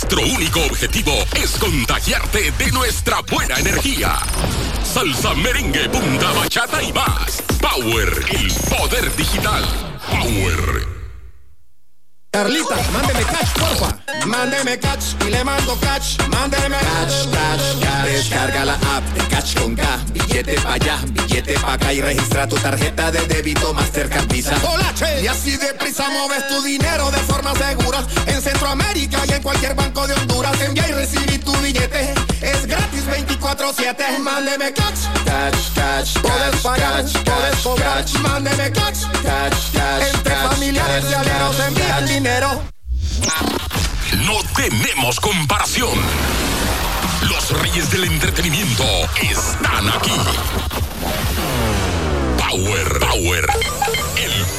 Nuestro único objetivo es contagiarte de nuestra buena energía. Salsa, merengue, punta, bachata y más. Power, el poder digital. Power. Carlita, mándeme cash, porfa. Mándeme cash y le mando cash. Mándeme cash, cash, cash. Descarga la app de Cash con K. Billete pa' allá, billete pa' acá y registra tu tarjeta de débito Mastercard Visa. ¡Hola, che! Y así deprisa mueves tu dinero de forma segura. En Centroamérica y en cualquier banco de Honduras. Envía y recibí tu billete. Es gratis 24/7. Mándeme cash, cash, cash. Puedes pagar, puedes cobrar. Mándeme cash, cash, cash. Entre familiares y aliados envían dinero. No tenemos comparación. Los reyes del entretenimiento están aquí. Power, el